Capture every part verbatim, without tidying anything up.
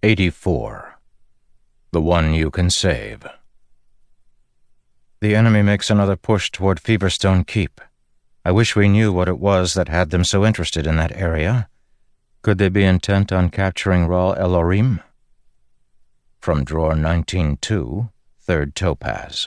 eighty-four. The one you can save. The enemy makes another push toward Feverstone Keep. I wish we knew what it was that had them so interested in that area. Could they be intent on capturing Ra Elorim? From drawer nineteen two, third topaz.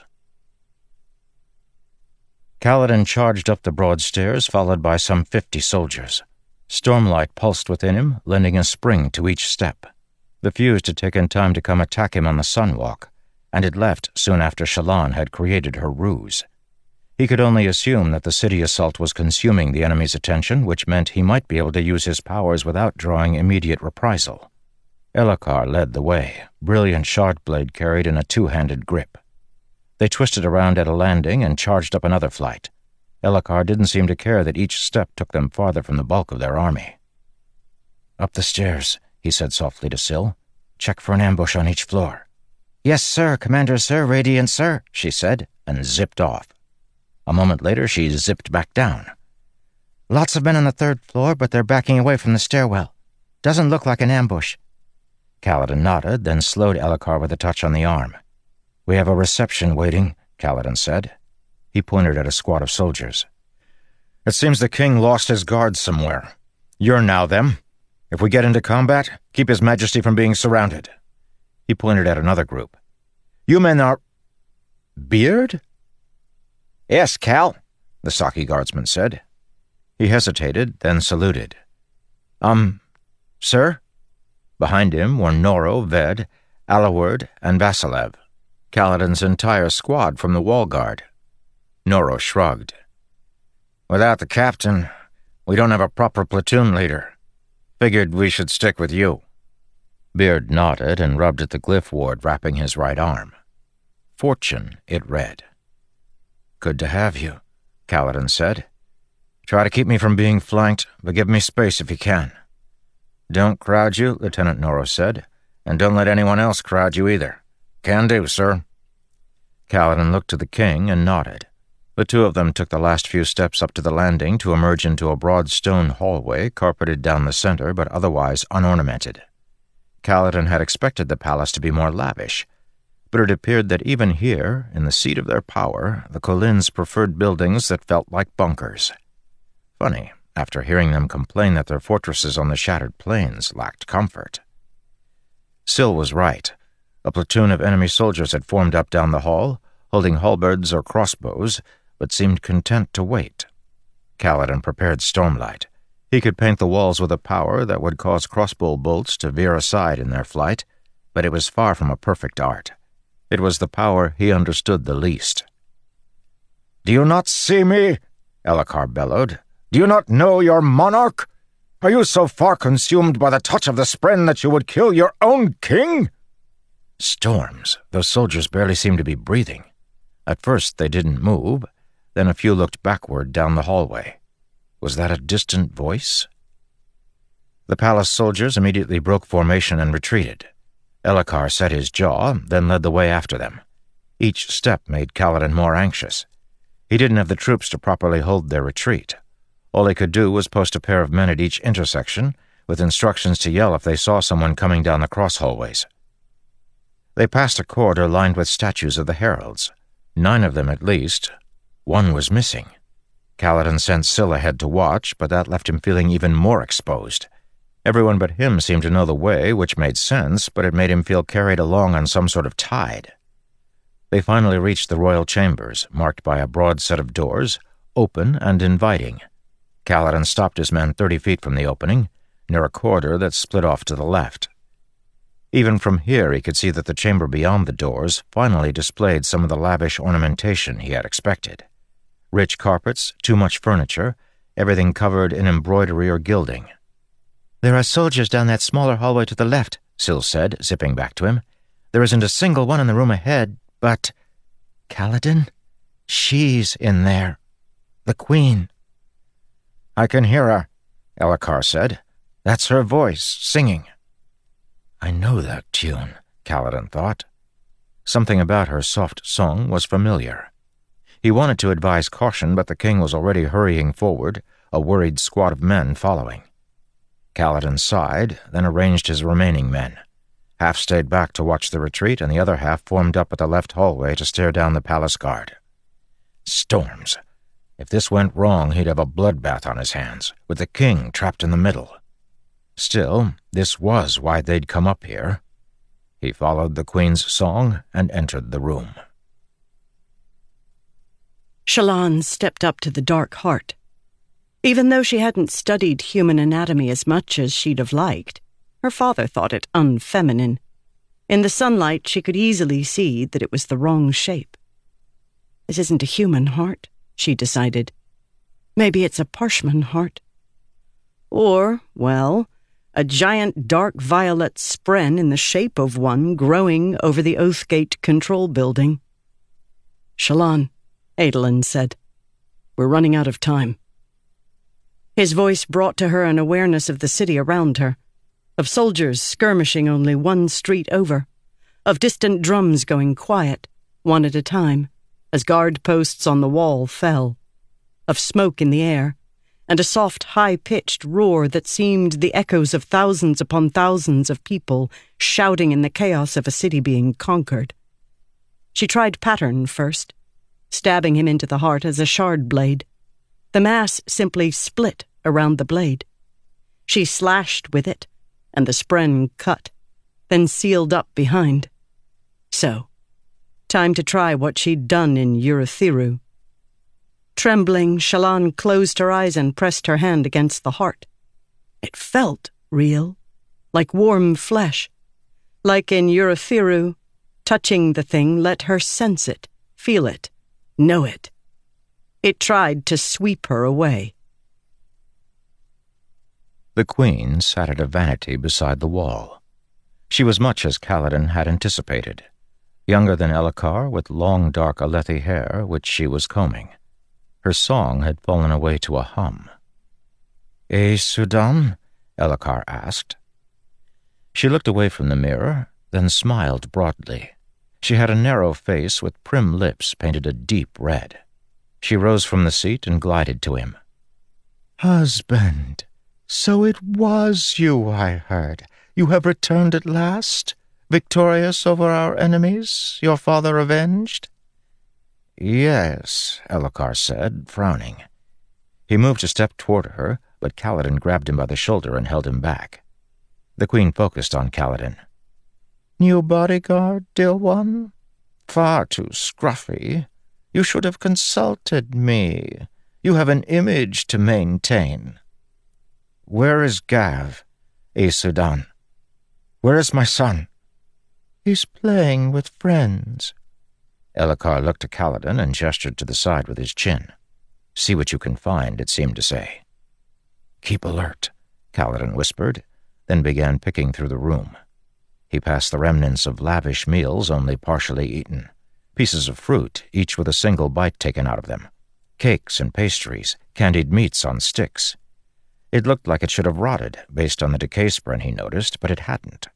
Kaladin charged up the broad stairs, followed by some fifty soldiers. Stormlight pulsed within him, lending a spring to each step. The fuse had taken time to come attack him on the Sunwalk, and had left soon after Shallan had created her ruse. He could only assume that the city assault was consuming the enemy's attention, which meant he might be able to use his powers without drawing immediate reprisal. Elhokar led the way, brilliant shardblade carried in a two-handed grip. They twisted around at a landing and charged up another flight. Elhokar didn't seem to care that each step took them farther from the bulk of their army. "Up the stairs," he said softly to Syl. "Check for an ambush on each floor." "Yes, sir, Commander, sir, Radiant, sir," she said, and zipped off. A moment later, she zipped back down. "Lots of men on the third floor, but they're backing away from the stairwell. Doesn't look like an ambush." Kaladin nodded, then slowed Elhokar with a touch on the arm. "We have a reception waiting," Kaladin said. He pointed at a squad of soldiers. "It seems the king lost his guards somewhere. You're now them. If we get into combat, keep his majesty from being surrounded." He pointed at another group. "You men are... Beard?" "Yes, Cal," the Saki guardsman said. He hesitated, then saluted. Um, sir?" Behind him were Noro, Ved, Alaward, and Vasilev, Kaladin's entire squad from the wall guard. Noro shrugged. "Without the captain, we don't have a proper platoon leader. Figured we should stick with you." Beard nodded and rubbed at the glyph ward wrapping his right arm. Fortune, it read. "Good to have you," Kaladin said. "Try to keep me from being flanked, but give me space if you can." "Don't crowd you," Lieutenant Noro said, "and don't let anyone else crowd you either." "Can do, sir." Kaladin looked to the king and nodded. The two of them took the last few steps up to the landing to emerge into a broad stone hallway carpeted down the center but otherwise unornamented. Kaladin had expected the palace to be more lavish, but it appeared that even here, in the seat of their power, the Kholins preferred buildings that felt like bunkers. Funny, after hearing them complain that their fortresses on the Shattered Plains lacked comfort. Syl was right. A platoon of enemy soldiers had formed up down the hall, holding halberds or crossbows, but seemed content to wait. Kaladin prepared Stormlight. He could paint the walls with a power that would cause crossbow bolts to veer aside in their flight, but it was far from a perfect art. It was the power he understood the least. "Do you not see me?" Elhokar bellowed. "Do you not know your monarch? Are you so far consumed by the touch of the spren that you would kill your own king?" Storms. Those soldiers barely seemed to be breathing. At first they didn't move, then a few looked backward down the hallway. Was that a distant voice? The palace soldiers immediately broke formation and retreated. Elhokar set his jaw, then led the way after them. Each step made Kaladin more anxious. He didn't have the troops to properly hold their retreat. All he could do was post a pair of men at each intersection, with instructions to yell if they saw someone coming down the cross hallways. They passed a corridor lined with statues of the heralds. Nine of them at least. One was missing. Kaladin sent Syl ahead to watch, but that left him feeling even more exposed. Everyone but him seemed to know the way, which made sense, but it made him feel carried along on some sort of tide. They finally reached the royal chambers, marked by a broad set of doors, open and inviting. Kaladin stopped his men thirty feet from the opening, near a corridor that split off to the left. Even from here he could see that the chamber beyond the doors finally displayed some of the lavish ornamentation he had expected. Rich carpets, too much furniture, everything covered in embroidery or gilding. "There are soldiers down that smaller hallway to the left," Syl said, zipping back to him. "There isn't a single one in the room ahead, but... Kaladin? She's in there. The Queen." "I can hear her," Elhokar said. "That's her voice, singing." I know that tune, Kaladin thought. Something about her soft song was familiar. He wanted to advise caution, but the king was already hurrying forward, a worried squad of men following. Kaladin sighed, then arranged his remaining men. Half stayed back to watch the retreat, and the other half formed up at the left hallway to stare down the palace guard. Storms. If this went wrong, he'd have a bloodbath on his hands, with the king trapped in the middle. Still, this was why they'd come up here. He followed the queen's song and entered the room. Shallan stepped up to the dark heart. Even though she hadn't studied human anatomy as much as she'd have liked, her father thought it unfeminine. In the sunlight, she could easily see that it was the wrong shape. This isn't a human heart, she decided. Maybe it's a Parshman heart. Or, well, a giant dark violet spren in the shape of one growing over the Oathgate control building. Shallan, Adolin said, we're running out of time. His voice brought to her an awareness of the city around her, of soldiers skirmishing only one street over, of distant drums going quiet, one at a time, as guard posts on the wall fell, of smoke in the air, and a soft, high-pitched roar that seemed the echoes of thousands upon thousands of people shouting in the chaos of a city being conquered. She tried pattern first, stabbing him into the heart as a shard blade. The mass simply split around the blade. She slashed with it, and the spren cut, then sealed up behind. So, time to try what she'd done in Urithiru. Trembling, Shallan closed her eyes and pressed her hand against the heart. It felt real, like warm flesh. Like in Urithiru, touching the thing let her sense it, feel it, know it. It tried to sweep her away. The queen sat at a vanity beside the wall. She was much as Kaladin had anticipated, younger than Elhokar, with long dark Alethi hair which she was combing. Her song had fallen away to a hum. "Eh, Sudan?" Elhokar asked. She looked away from the mirror, then smiled broadly. She had a narrow face with prim lips painted a deep red. She rose from the seat and glided to him. "Husband, so it was you I heard. You have returned at last, victorious over our enemies, your father avenged?" "Yes," Elhokar said, frowning. He moved a step toward her, but Kaladin grabbed him by the shoulder and held him back. The queen focused on Kaladin. "New bodyguard, dear one? Far too scruffy. You should have consulted me. You have an image to maintain." "Where is Gav, eh, Sudan? Where is my son?" "He's playing with friends." Elhokar looked to Kaladin and gestured to the side with his chin. "See what you can find," it seemed to say. "Keep alert," Kaladin whispered, then began picking through the room. He passed the remnants of lavish meals only partially eaten, pieces of fruit, each with a single bite taken out of them, cakes and pastries, candied meats on sticks. It looked like it should have rotted, based on the decay spren he noticed, but it hadn't.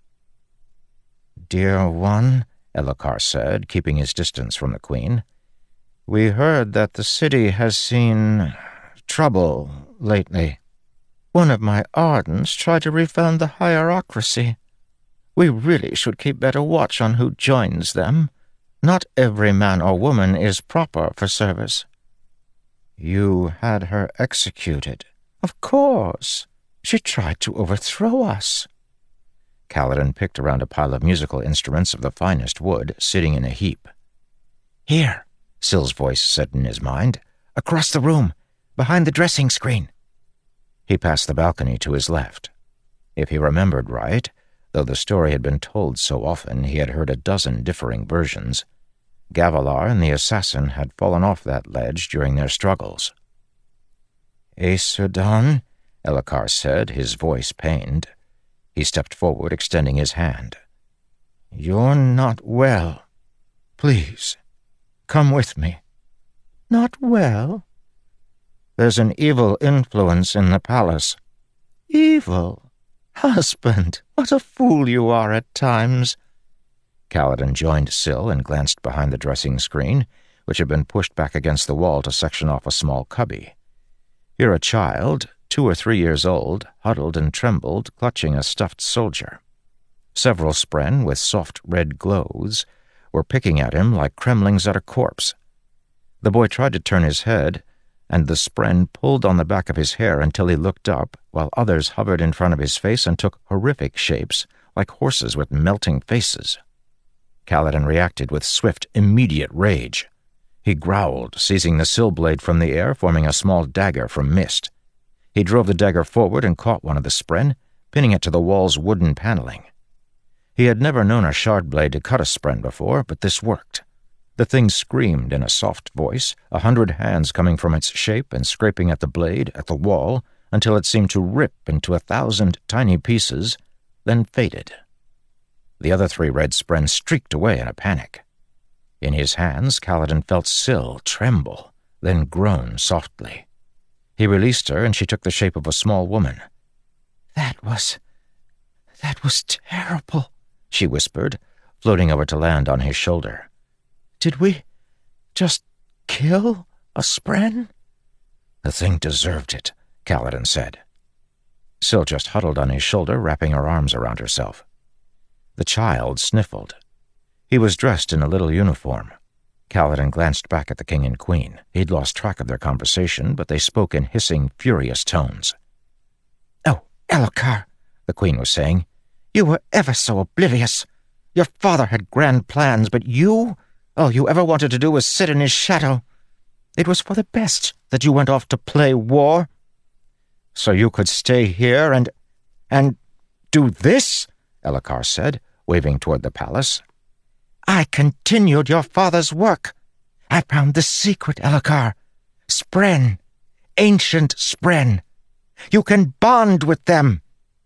"Dear one," Elhokar said, keeping his distance from the queen, "we heard that the city has seen trouble lately. One of my Ardens tried to refound the hierocracy. We really should keep better watch on who joins them. Not every man or woman is proper for service." "You had her executed." "Of course. She tried to overthrow us." Kaladin picked around a pile of musical instruments of the finest wood, sitting in a heap. "Here," Syl's voice said in his mind. "Across the room, behind the dressing screen." He passed the balcony to his left. If he remembered right, though the story had been told so often he had heard a dozen differing versions, Gavilar and the assassin had fallen off that ledge during their struggles. "Eh, Sudan?" Elhokar said, his voice pained. He stepped forward, extending his hand. "You're not well. Please, come with me." "Not well?" "There's an evil influence in the palace." "Evil? Husband, what a fool you are at times." Kaladin joined Syl and glanced behind the dressing screen, which had been pushed back against the wall to section off a small cubby. Here a child, two or three years old, huddled and trembled, clutching a stuffed soldier. Several spren with soft red glows were picking at him like cremlings at a corpse. The boy tried to turn his head, and the spren pulled on the back of his hair until he looked up, while others hovered in front of his face and took horrific shapes, like horses with melting faces. Kaladin reacted with swift, immediate rage. He growled, seizing the sill blade from the air, forming a small dagger from mist. He drove the dagger forward and caught one of the spren, pinning it to the wall's wooden paneling. He had never known a shard blade to cut a spren before, but this worked. The thing screamed in a soft voice, a hundred hands coming from its shape and scraping at the blade, at the wall, until it seemed to rip into a thousand tiny pieces, then faded. The other three red spren streaked away in a panic. In his hands, Kaladin felt Syl tremble, then groan softly. He released her, and she took the shape of a small woman. That was... that was terrible, she whispered, floating over to land on his shoulder. Did we just kill a spren? The thing deserved it, Kaladin said. Syl just huddled on his shoulder, wrapping her arms around herself. The child sniffled. He was dressed in a little uniform. Kaladin glanced back at the king and queen. He'd lost track of their conversation, but they spoke in hissing, furious tones. "Oh, Elhokar," the queen was saying, "you were ever so oblivious. Your father had grand plans, but you, all you ever wanted to do was sit in his shadow. It was for the best that you went off to play war. So you could stay here and... and do this?" Elhokar said, waving toward the palace. "I continued your father's work. I found the secret, Elhokar. Spren. Ancient spren. You can bond with them."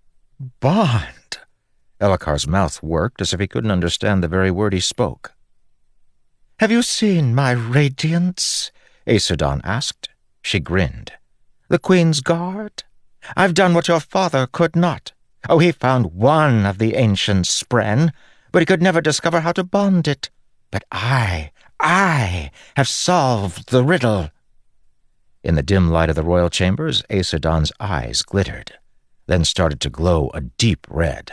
Bond? Elhokar's mouth worked as if he couldn't understand the very word he spoke. "Have you seen my radiance?" Aesudan asked. She grinned. "The Queen's Guard? I've done what your father could not. Oh, he found one of the ancient spren, but he could never discover how to bond it. But I, I have solved the riddle." In the dim light of the royal chambers, Aesudan's eyes glittered, then started to glow a deep red.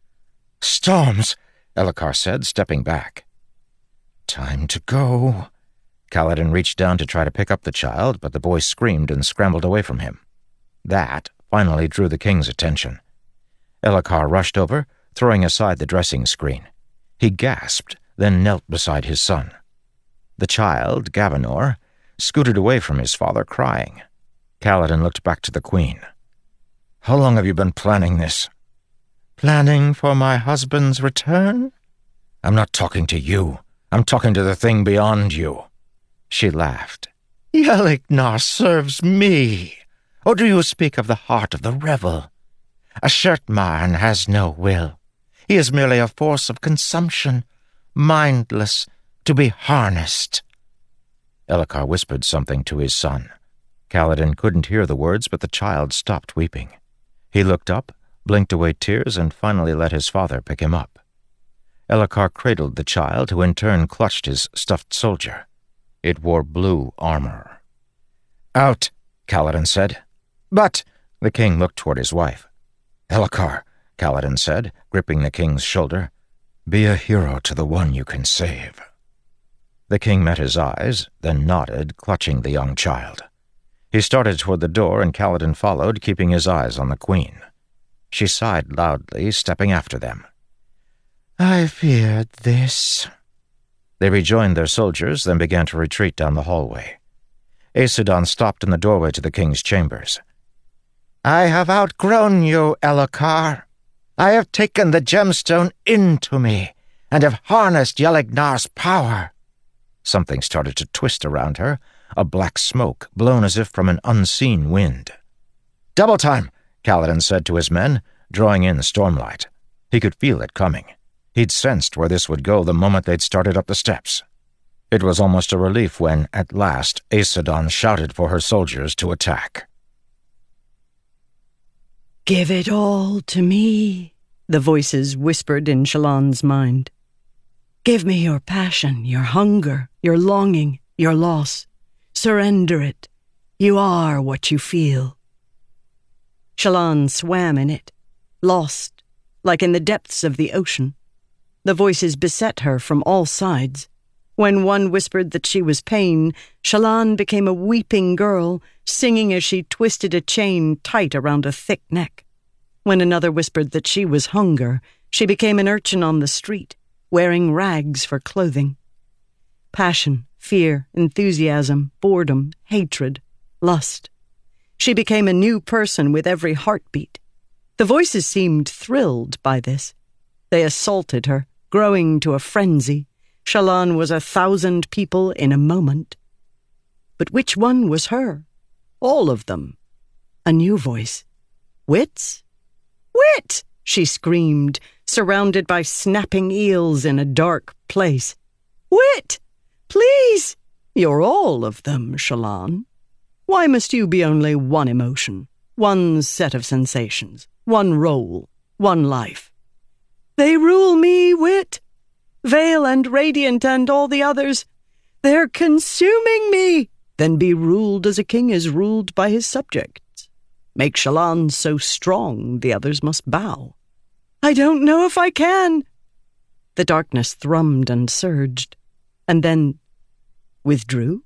"Storms," Elhokar said, stepping back. "Time to go." Kaladin reached down to try to pick up the child, but the boy screamed and scrambled away from him. That finally drew the king's attention. Elhokar rushed over, throwing aside the dressing screen. He gasped, then knelt beside his son. The child, Gavanor, scooted away from his father, crying. Kaladin looked back to the queen. "How long have you been planning this?" "Planning for my husband's return?" "I'm not talking to you. I'm talking to the thing beyond you." She laughed. "Yelig-nar serves me. Or do you speak of the heart of the rebel? A Shirtmarn has no will. He is merely a force of consumption, mindless, to be harnessed." Elhokar whispered something to his son. Kaladin couldn't hear the words, but the child stopped weeping. He looked up, blinked away tears, and finally let his father pick him up. Elhokar cradled the child, who in turn clutched his stuffed soldier. It wore blue armor. "Out," Kaladin said. "But—" The king looked toward his wife. "Elhokar," Kaladin said, gripping the king's shoulder, "be a hero to the one you can save." The king met his eyes, then nodded, clutching the young child. He started toward the door, and Kaladin followed, keeping his eyes on the queen. She sighed loudly, stepping after them. "I feared this." They rejoined their soldiers, then began to retreat down the hallway. Aesudan stopped in the doorway to the king's chambers. "I have outgrown you, Elhokar. I have taken the gemstone into me, and have harnessed Yelig-nar's power." Something started to twist around her, a black smoke, blown as if from an unseen wind. "Double time," Kaladin said to his men, drawing in Stormlight. He could feel it coming. He'd sensed where this would go the moment they'd started up the steps. It was almost a relief when, at last, Aesudan shouted for her soldiers to attack. "Give it all to me," the voices whispered in Shallan's mind. "Give me your passion, your hunger, your longing, your loss. Surrender it. You are what you feel." Shallan swam in it, lost, like in the depths of the ocean. The voices beset her from all sides. When one whispered that she was pain, Shallan became a weeping girl, singing as she twisted a chain tight around a thick neck. When another whispered that she was hunger, she became an urchin on the street, wearing rags for clothing. Passion, fear, enthusiasm, boredom, hatred, lust. She became a new person with every heartbeat. The voices seemed thrilled by this. They assaulted her, growing to a frenzy. Shallan was a thousand people in a moment. But which one was her? All of them. A new voice. Wit's? Wit! She screamed, surrounded by snapping eels in a dark place. Wit! Please! You're all of them, Shallan. Why must you be only one emotion, one set of sensations, one role, one life? They rule me, Wit. Veil and Radiant and all the others. They're consuming me. Then be ruled as a king is ruled by his subjects. Make Shallan so strong the others must bow. I don't know if I can. The darkness thrummed and surged, and then withdrew.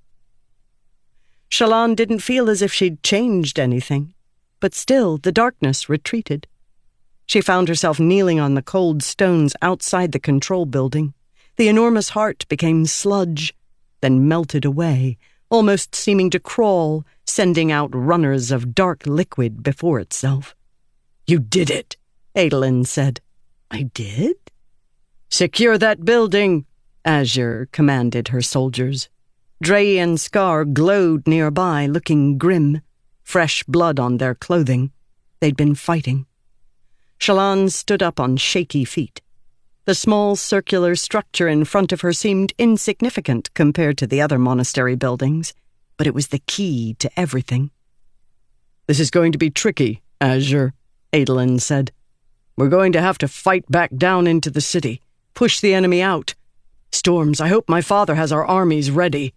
Shallan didn't feel as if she'd changed anything, but still the darkness retreated. She found herself kneeling on the cold stones outside the control building. The enormous heart became sludge, then melted away, almost seeming to crawl, sending out runners of dark liquid before itself. You did it, Adolin said. I did? Secure that building, Azure commanded her soldiers. Dre and Scar glowed nearby, looking grim, fresh blood on their clothing. They'd been fighting. Shallan stood up on shaky feet. The small circular structure in front of her seemed insignificant compared to the other monastery buildings, but it was the key to everything. This is going to be tricky, Azure, Adolin said. We're going to have to fight back down into the city, push the enemy out. Storms, I hope my father has our armies ready.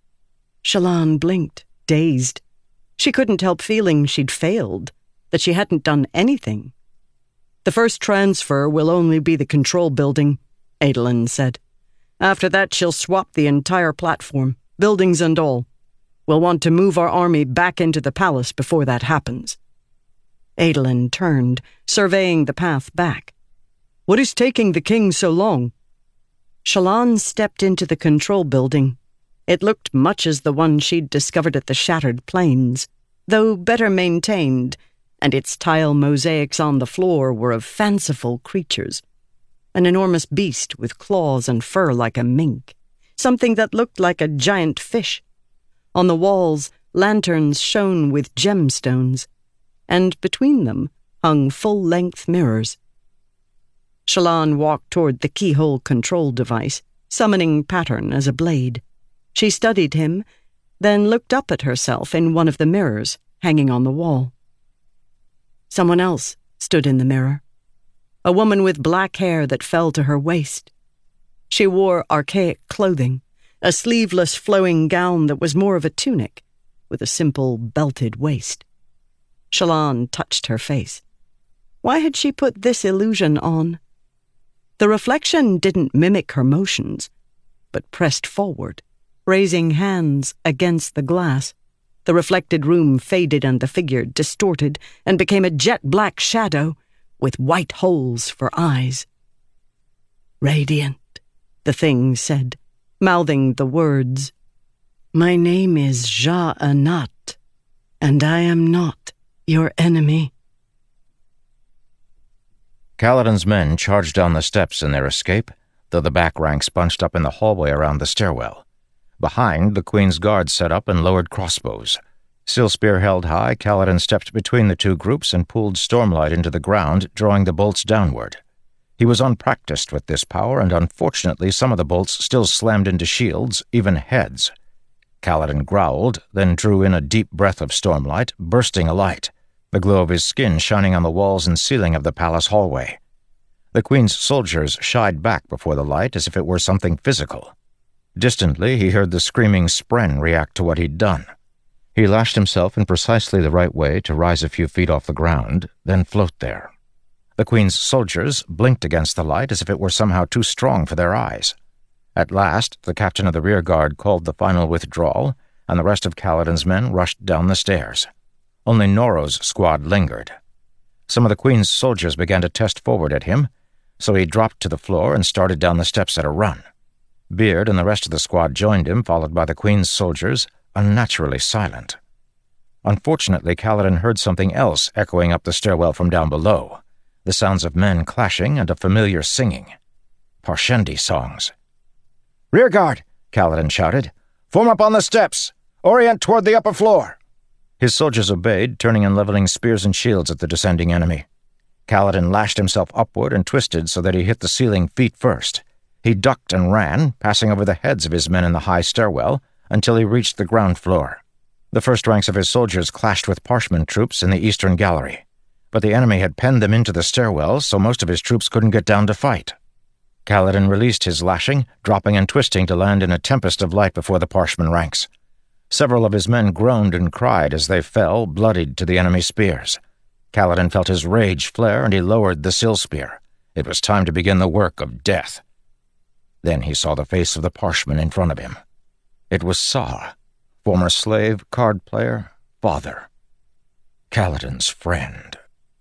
Shallan blinked, dazed. She couldn't help feeling she'd failed, that she hadn't done anything. The first transfer will only be the control building, Adolin said. After that, she'll swap the entire platform, buildings and all. We'll want to move our army back into the palace before that happens. Adolin turned, surveying the path back. What is taking the king so long? Shallan stepped into the control building. It looked much as the one she'd discovered at the Shattered Plains, though better maintained, and its tile mosaics on the floor were of fanciful creatures. An enormous beast with claws and fur like a mink, something that looked like a giant fish. On the walls, lanterns shone with gemstones, and between them hung full-length mirrors. Shallan walked toward the keyhole control device, summoning Pattern as a blade. She studied him, then looked up at herself in one of the mirrors hanging on the wall. Someone else stood in the mirror, a woman with black hair that fell to her waist. She wore archaic clothing, a sleeveless flowing gown that was more of a tunic, with a simple belted waist. Shallan touched her face. Why had she put this illusion on? The reflection didn't mimic her motions, but pressed forward, raising hands against the glass. The reflected room faded and the figure distorted and became a jet-black shadow with white holes for eyes. Radiant, the thing said, mouthing the words. My name is Sja-anat, and I am not your enemy. Kaladin's men charged down the steps in their escape, though the back ranks bunched up in the hallway around the stairwell. Behind, the Queen's guards set up and lowered crossbows. Still spear held high, Kaladin stepped between the two groups and pulled Stormlight into the ground, drawing the bolts downward. He was unpracticed with this power, and unfortunately some of the bolts still slammed into shields, even heads. Kaladin growled, then drew in a deep breath of Stormlight, bursting alight, the glow of his skin shining on the walls and ceiling of the palace hallway. The Queen's soldiers shied back before the light as if it were something physical. Distantly, he heard the screaming Spren react to what he'd done. He lashed himself in precisely the right way to rise a few feet off the ground, then float there. The queen's soldiers blinked against the light as if it were somehow too strong for their eyes. At last, the captain of the rear guard called the final withdrawal, and the rest of Kaladin's men rushed down the stairs. Only Noro's squad lingered. Some of the queen's soldiers began to test forward at him, so he dropped to the floor and started down the steps at a run. Beard and the rest of the squad joined him, followed by the queen's soldiers, unnaturally silent. Unfortunately, Kaladin heard something else echoing up the stairwell from down below, the sounds of men clashing and of familiar singing. Parshendi songs. "Rear guard!" Kaladin shouted. "Form up on the steps! Orient toward the upper floor!" His soldiers obeyed, turning and leveling spears and shields at the descending enemy. Kaladin lashed himself upward and twisted so that he hit the ceiling feet first. He ducked and ran, passing over the heads of his men in the high stairwell, until he reached the ground floor. The first ranks of his soldiers clashed with Parshman troops in the eastern gallery, but the enemy had penned them into the stairwell, so most of his troops couldn't get down to fight. Kaladin released his lashing, dropping and twisting to land in a tempest of light before the Parshman ranks. Several of his men groaned and cried as they fell, bloodied, to the enemy's spears. Kaladin felt his rage flare, and he lowered the sill spear. It was time to begin the work of death. Then he saw the face of the Parshman in front of him. It was Sa, former slave, card player, father. Kaladin's friend.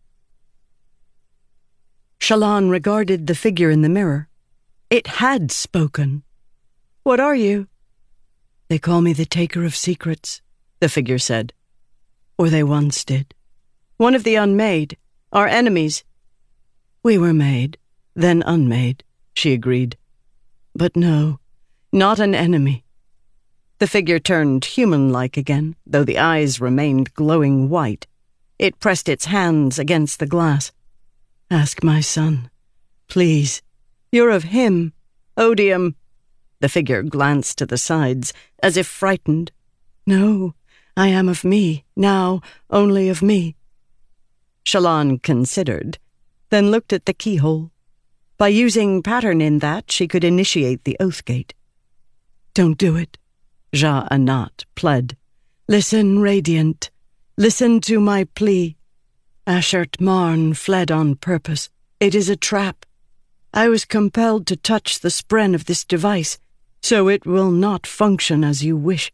Shallan regarded the figure in the mirror. It had spoken. "What are you?" "They call me the Taker of Secrets," the figure said. "Or they once did. One of the unmade, our enemies." "We were made, then unmade," she agreed. "But no, not an enemy." The figure turned human-like again, though the eyes remained glowing white. It pressed its hands against the glass. "Ask my son, please. You're of him, Odium." The figure glanced to the sides, as if frightened. "No, I am of me, now, only of me." Shallan considered, then looked at the keyhole. By using pattern in that, she could initiate the oath gate. "Don't do it," Ja-Anat pled. "Listen, Radiant. Listen to my plea. Ashert Marn fled on purpose. It is a trap. I was compelled to touch the spren of this device, so it will not function as you wish."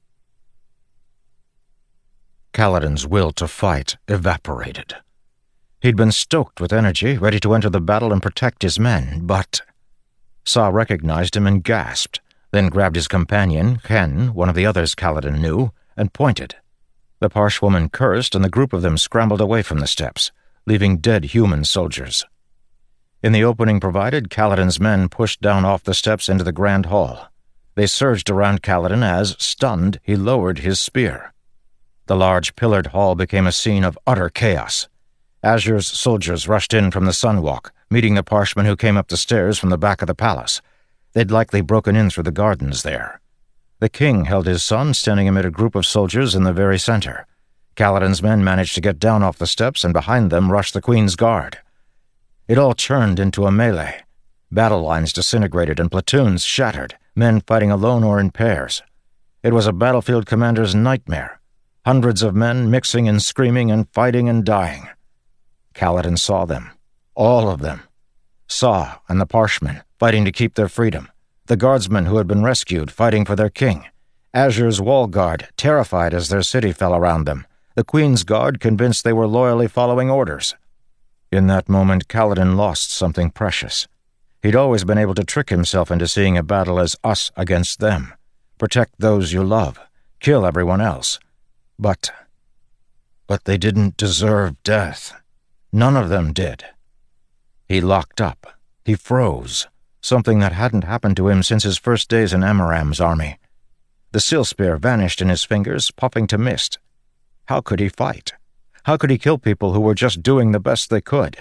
Kaladin's will to fight evaporated. He'd been stoked with energy, ready to enter the battle and protect his men, but... Sa recognized him and gasped, then grabbed his companion, Hen, one of the others Kaladin knew, and pointed. The Parshwoman cursed, and the group of them scrambled away from the steps, leaving dead human soldiers. In the opening provided, Kaladin's men pushed down off the steps into the grand hall. They surged around Kaladin as, stunned, he lowered his spear. The large pillared hall became a scene of utter chaos. Azur's soldiers rushed in from the Sunwalk, meeting the Parshman who came up the stairs from the back of the palace. They'd likely broken in through the gardens there. The king held his son, standing amid a group of soldiers in the very center. Kaladin's men managed to get down off the steps, and behind them rushed the queen's guard. It all churned into a melee. Battle lines disintegrated and platoons shattered, men fighting alone or in pairs. It was a battlefield commander's nightmare. Hundreds of men mixing and screaming and fighting and dying. Kaladin saw them. All of them. Sa and the Parshmen, fighting to keep their freedom. The guardsmen who had been rescued, fighting for their king. Azur's wall guard, terrified as their city fell around them. The Queen's Guard, convinced they were loyally following orders. In that moment, Kaladin lost something precious. He'd always been able to trick himself into seeing a battle as us against them. Protect those you love. Kill everyone else. But... But they didn't deserve death. None of them did. He locked up. He froze. Something that hadn't happened to him since his first days in Amaram's army. The sill spear vanished in his fingers, puffing to mist. How could he fight? How could he kill people who were just doing the best they could?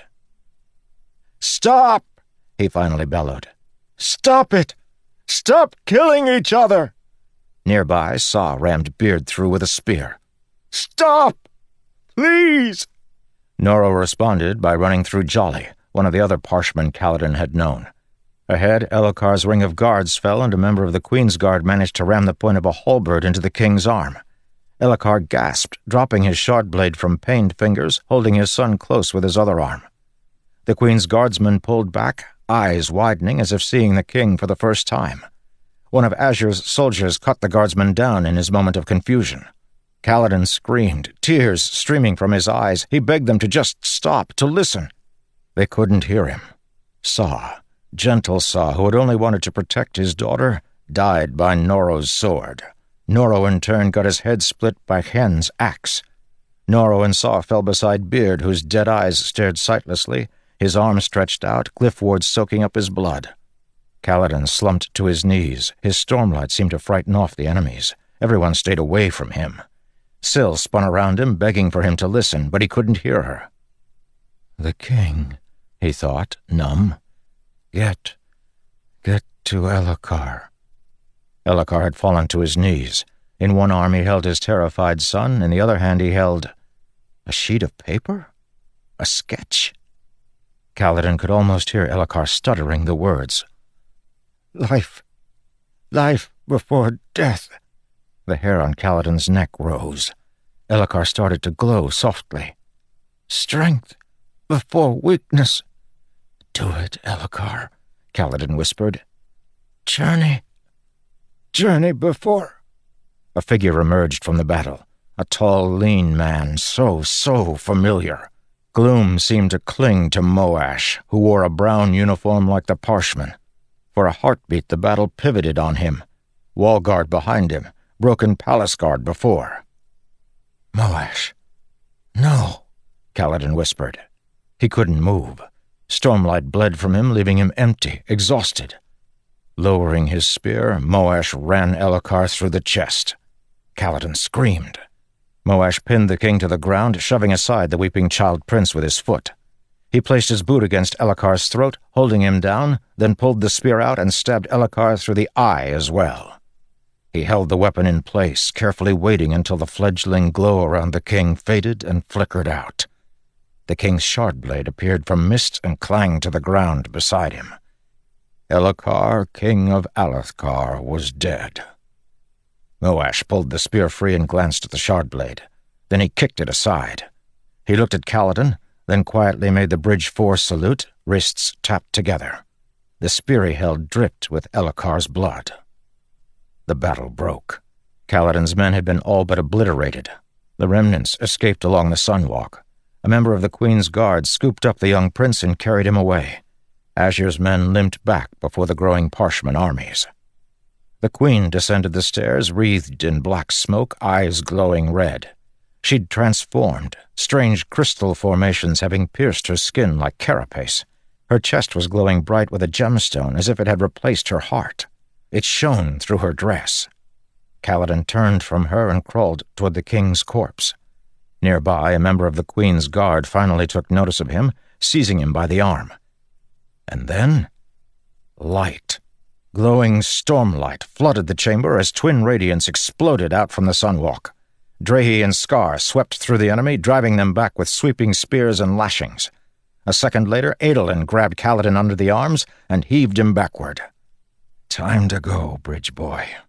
"Stop!" he finally bellowed. "Stop it! Stop killing each other!" Nearby, Sa rammed Beard through with a spear. "Stop! Please!" Noro responded by running through Jolly, one of the other Parshmen Kaladin had known. Ahead, Elhokar's ring of guards fell, and a member of the Queen's Guard managed to ram the point of a halberd into the king's arm. Elhokar gasped, dropping his shard blade from pained fingers, holding his son close with his other arm. The Queen's guardsmen pulled back, eyes widening as if seeing the king for the first time. One of Azure's soldiers cut the guardsman down in his moment of confusion. Kaladin screamed, tears streaming from his eyes. He begged them to just stop, to listen. They couldn't hear him. Saw, gentle Saw, who had only wanted to protect his daughter, died by Noro's sword. Noro in turn got his head split by Hen's axe. Noro and Saw fell beside Beard, whose dead eyes stared sightlessly, his arm stretched out, cliffward soaking up his blood. Kaladin slumped to his knees. His stormlight seemed to frighten off the enemies. Everyone stayed away from him. Syl spun around him, begging for him to listen, but he couldn't hear her. The king, he thought, numb. Get, get to Elhokar. Elhokar had fallen to his knees. In one arm he held his terrified son, in the other hand he held a sheet of paper? A sketch? Kaladin could almost hear Elhokar stuttering the words. Life. Life before death. The hair on Kaladin's neck rose. Elhokar started to glow softly. Strength before weakness. Do it, Elhokar, Kaladin whispered. Journey. Journey before... A figure emerged from the battle. A tall, lean man, so, so familiar. Gloom seemed to cling to Moash, who wore a brown uniform like the Parshmen. For a heartbeat, the battle pivoted on him. Wall guard behind him, broken palace guard before. Moash. No, Kaladin whispered. He couldn't move. Stormlight bled from him, leaving him empty, exhausted. Lowering his spear, Moash ran Elhokar through the chest. Kaladin screamed. Moash pinned the king to the ground, shoving aside the weeping child prince with his foot. He placed his boot against Elhokar's throat, holding him down, then pulled the spear out and stabbed Elhokar through the eye as well. He held the weapon in place, carefully waiting until the fledgling glow around the king faded and flickered out. The king's shard blade appeared from mist and clanged to the ground beside him. Elhokar, king of Alethkar, was dead. Moash pulled the spear free and glanced at the shard blade. Then he kicked it aside. He looked at Kaladin, then quietly made the Bridge Four salute, wrists tapped together. The spear he held dripped with Elhokar's blood. The battle broke. Kaladin's men had been all but obliterated. The remnants escaped along the Sunwalk. A member of the Queen's Guard scooped up the young prince and carried him away. Azure's men limped back before the growing Parshmen armies. The Queen descended the stairs, wreathed in black smoke, eyes glowing red. She'd transformed, strange crystal formations having pierced her skin like carapace. Her chest was glowing bright with a gemstone, as if it had replaced her heart. It shone through her dress. Kaladin turned from her and crawled toward the king's corpse. Nearby, a member of the Queen's Guard finally took notice of him, seizing him by the arm. And then, light. Glowing stormlight flooded the chamber as twin radiants exploded out from the Sunwalk. Drehy and Scar swept through the enemy, driving them back with sweeping spears and lashings. A second later, Adolin grabbed Kaladin under the arms and heaved him backward. Time to go, Bridge Boy.